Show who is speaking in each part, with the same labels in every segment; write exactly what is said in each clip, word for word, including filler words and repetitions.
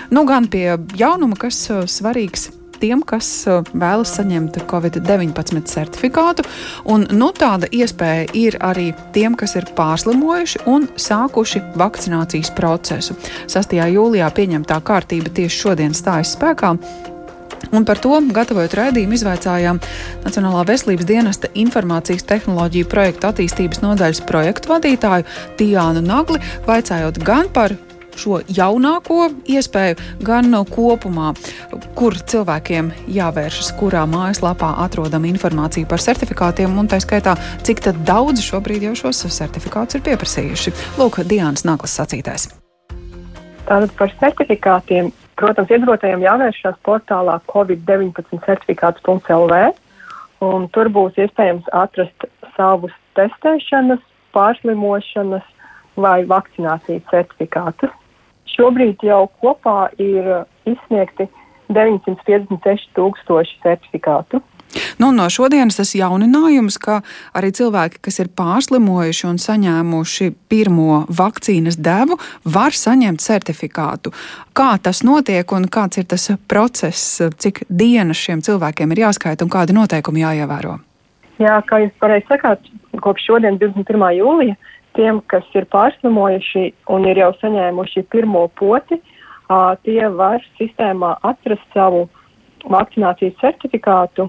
Speaker 1: Nu, gan pie jaunuma, kas svarīgs tiem, kas vēlas saņemt covid deviņpadsmit certifikātu, un nu, tāda iespēja ir arī tiem, kas ir pārslimojuši un sākuši vakcinācijas procesu. sastajā jūlijā pieņemtā kārtība tieši šodien stājas spēkā. Un par to, gatavojot raidījumu, izvaicājām Nacionālā veselības dienesta informācijas tehnoloģiju projektu attīstības nodaļas projektu vadītāju Tijānu Nagli, vaicājot gan par šo jaunāko iespēju, gan kopumā, kur cilvēkiem jāvēršas, kurā mājaslapā atrodam informāciju par certifikātiem, un tā skaitā, cik tad daudz šobrīd jau šos certifikātus ir pieprasījuši. Lūk, Diānas Naglas sacītais.
Speaker 2: Tātad par certifikātiem, protams, iedzīvotājiem jāvēršas portālā covid deviņpadsmit certifikāts punkts el vē, un tur būs iespējams atrast savus testēšanas, pārslimošanas vai vakcinācijas certifikātus. Šobrīd jau kopā ir izsniegti deviņsimt piecdesmit seši tūkstoši certifikātu.
Speaker 1: Nu, no šodienas tas jauninājums, ka arī cilvēki, kas ir pārslimojuši un saņēmuši pirmo vakcīnas devu, var saņemt certifikātu. Kā tas notiek un kāds ir tas process, cik dienas šiem cilvēkiem ir jāskaita un kādi noteikumi jāievēro?
Speaker 2: Jā, kā jūs pareizi sakāt, kopš šodien divdesmit pirmā jūlija tiem, kas ir pārslimojuši un ir jau saņēmuši pirmo poti, tie var sistēmā atrast savu vakcinācijas certifikātu,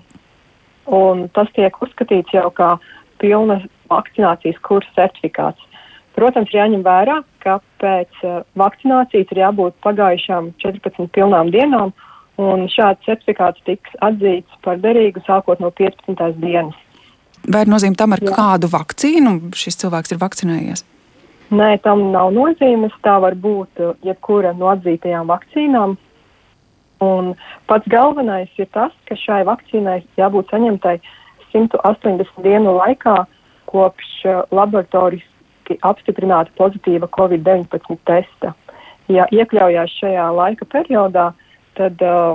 Speaker 2: un tas tiek uzskatīts jau kā pilna vakcinācijas kursa certifikāts. Protams, ir jāņem vērā, ka pēc vakcinācijas ir jābūt pagājušām četrpadsmit pilnām dienām, un šāds certifikāts tiks atzīts par derīgu sākot no piecpadsmitās dienas.
Speaker 1: Vai ir nozīme tam, ar
Speaker 2: Jā.
Speaker 1: kādu vakcīnu šis cilvēks ir vakcinējies?
Speaker 2: Nē, tam nav nozīmes. Tā var būt jebkura no atzītajām vakcīnām. Un pats galvenais ir tas, ka šai vakcīnai jābūt saņemtai simt astoņdesmit dienu laikā kopš laboratoriski apstiprināta pozitīva covid deviņpadsmit testa. Ja iekļaujās šajā laika periodā, tad uh,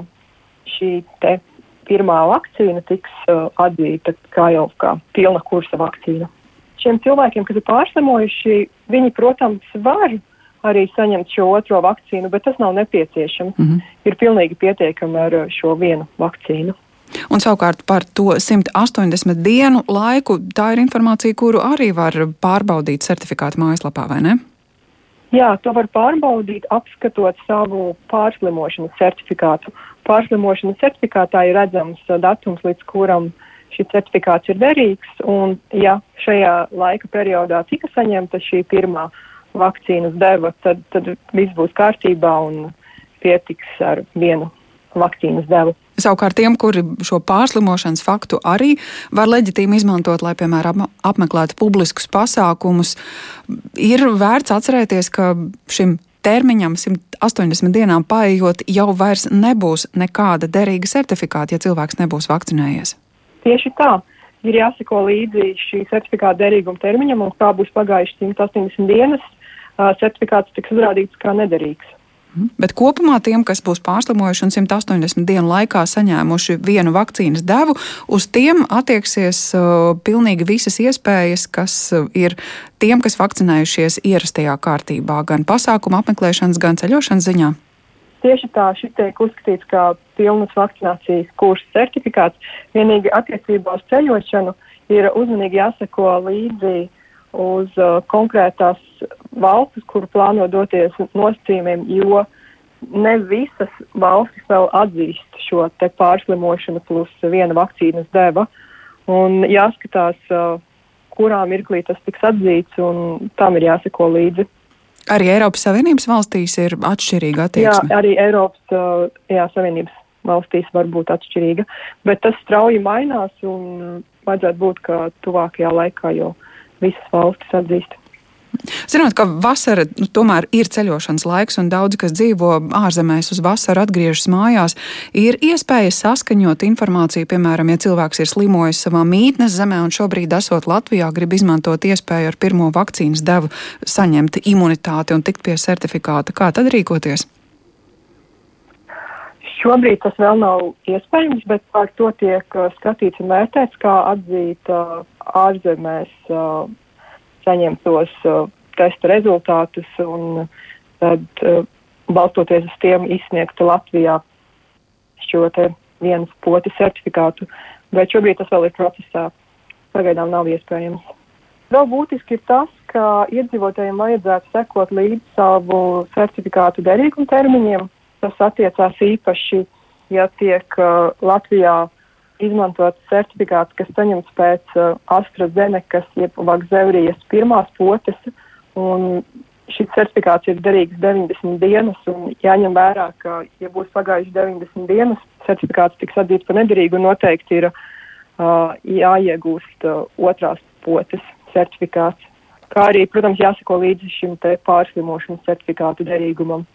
Speaker 2: šī te pirmā vakcīna tiks uh, atzīta kā jau kā pilna kursa vakcīna. Šiem cilvēkiem, kas ir pārslimojuši, viņi, protams, var arī saņemt šo otro vakcīnu, bet tas nav nepieciešams. Mm-hmm. Ir pilnīgi pietiekami ar šo vienu vakcīnu.
Speaker 1: Un savukārt par to simt astoņdesmit dienu laiku, tā ir informācija, kuru arī var pārbaudīt certifikātu mājaslapā, vai ne?
Speaker 2: Jā, to var pārbaudīt, apskatot savu pārslimošanas certifikātu. Pārslimošanas certifikātā ir redzams datums, līdz kuram šis certifikāts ir derīgs, un ja šajā laika periodā tika saņemta šī pirmā vakcīnas deva, tad, tad viss būs kārtībā un pietiks ar vienu vakcīnas devu.
Speaker 1: Savukārt tiem, kuri šo pārslimošanas faktu arī var leģitīmi izmantot, lai, piemēram, apmeklētu publiskus pasākumus, ir vērts atcerēties, ka šim termiņam simt astoņdesmit dienām paejot jau vairs nebūs nekāda derīga certifikāta, ja cilvēks nebūs vakcinējies. Tieši
Speaker 2: tā. Ir jāseko līdzi šī certifikāta derīguma termiņam, un kā būs pagājuši simt astoņdesmit dienas, certifikāts tiks uzrādīts kā nederīgs. Bet kopumā tiem, kas būs pārslimojuši un simt astoņdesmit dienu laikā saņēmuši vienu vakcīnas devu, uz tiem attieksies uh, pilnīgi visas iespējas, kas uh, ir tiem, kas vakcinējušies ierastajā kārtībā, gan pasākuma apmeklēšanas, gan ceļošanas ziņā. Tieši tā, šis tiek uzskatīts kā pilnas vakcinācijas kursa certifikāts. Vienīgi attiecībā uz ceļošanu ir uzmanīgi jāseko līdzi uz uh, konkrētās valstis, kuru plāno doties nosacījumiem, jo ne visas valstis vēl atzīst šo te pārslimošanu plus viena vakcīnas deva. Un jāskatās, uh, kurā mirklī tas tiks atzīts, un tam ir jāseko līdzi. Arī Eiropas Savienības valstīs ir atšķirīga attieksme? Jā, arī Eiropas uh, jā, Savienības valstīs var būt atšķirīga, bet tas strauji mainās un vajadzētu būt, ka tuvākajā laikā jau visas valstis atzīst. Zinot, ka vasara nu, tomēr ir ceļošanas laiks un daudzi, kas dzīvo ārzemēs uz vasaru, atgriežas mājās, ir iespēja saskaņot informāciju, piemēram, ja cilvēks ir slimojis savā mītnes zemē un šobrīd esot Latvijā, grib izmantot iespēju ar pirmo vakcīnas devu saņemt imunitāti un tikt pie certifikāta. Kā tad rīkoties? Šobrīd tas vēl nav iespējams, bet par to tiek skatīts un vērtēts, kā atzīt uh, ārzemēs uh, saņemtos uh, testa rezultātus, un tad uh, balstoties uz tiem izsniegt Latvijā šo te vienas potes certifikātu, bet šobrīd tas vēl ir procesā. Pagaidām nav iespējams. Vēl būtiski ir tas, ka iedzīvotājiem vajadzētu sekot līdz savu certifikātu derīguma termiņiem. Tas attiecās īpaši, ja tiek uh, Latvijā izmantots certifikāts, kas saņemts pēc uh, AstraZenekas, jeb Vakzevrijas pirmās potes, un šis certifikāts ir derīgs deviņdesmit dienas, un jāņem vērā, ka, ja būs pagājuši deviņdesmit dienas, certifikāts tiks atzīts par nederīgu, un noteikti ir uh, jāiegūst uh, otrās potes certifikāts. Kā arī, protams, jāsako līdzi šim te pārslimošanas certifikātu derīgumam.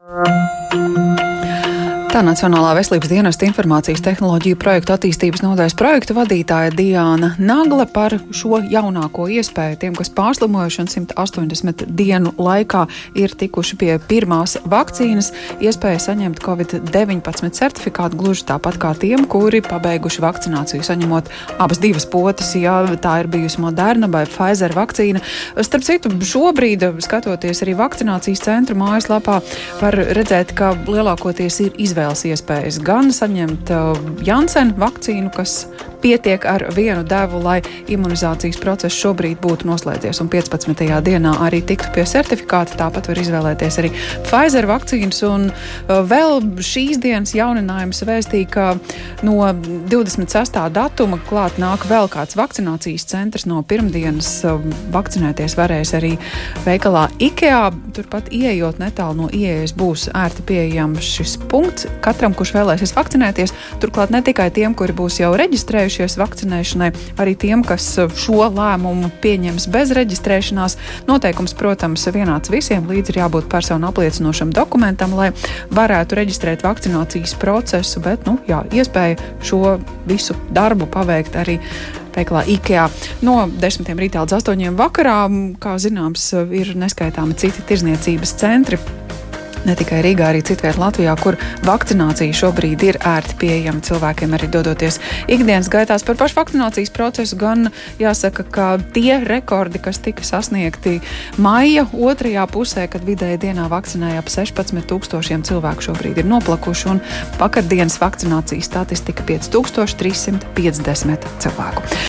Speaker 1: Tā Nacionālā veselības dienesta informācijas tehnoloģiju projektu attīstības nodaļas projektu vadītāja Diāna Nagle par šo jaunāko iespēju tiem, kas pārslimojuši un simt astoņdesmit dienu laikā ir tikuši pie pirmās vakcīnas, iespēja saņemt covid deviņpadsmit certifikātu gluži tāpat kā tiem, kuri pabeiguši vakcināciju, saņemot abas divas potes, ja tā ir bijusi Moderna vai Pfizer vakcīna. Starp citu, šobrīd, skatoties arī vakcinācijas centru mājaslapā, var redzēt, ka lielākoties ir izvēlēts iespējas gan saņemt uh, Janssen vakcīnu, kas pietiek ar vienu devu, lai imunizācijas process šobrīd būtu noslēdzies un piecpadsmitajā dienā arī tiktu pie certifikāta. Tāpat var izvēlēties arī Pfizer vakcīnas, un uh, vēl šīs dienas jauninājums vēstīja, ka no divdesmit sestā datuma klāt nāk vēl kāds vakcinācijas centrs. No pirmdienas uh, vakcinēties varēs arī veikalā IKEA. Turpat ieejot netālu no ieejas būs ērti pieejams šis punkts katram, kurš vēlēsies vakcinēties. Turklāt ne tikai tiem, kuri būs jau reģistrējušies vakcinēšanai, arī tiem, kas šo lēmumu pieņems bez reģistrēšanās. Noteikums, protams, vienāds visiem, līdz ir jābūt personu apliecinošam dokumentam, lai varētu reģistrēt vakcinācijas procesu, bet, nu, jā, iespēja šo visu darbu paveikt arī veikalā IKEA. No desmitiem rītā līdz astoņiem vakarā, kā zināms, ir neskaitāmi citi tirzniecības centri. Ne tikai Rīgā, arī citviet Latvijā, kur vakcinācija šobrīd ir ērti pieejama cilvēkiem arī dodoties ikdienas gaitās par pašu vakcinācijas procesu. Gan jāsaka, ka tie rekordi, kas tika sasniegti maija otrajā pusē, kad vidēji dienā vakcinēja ap sešpadsmit tūkstošiem cilvēku, šobrīd ir noplakuši, un vakardienas vakcinācijas statistika pieci tūkstoši trīs simti piecdesmit cilvēku.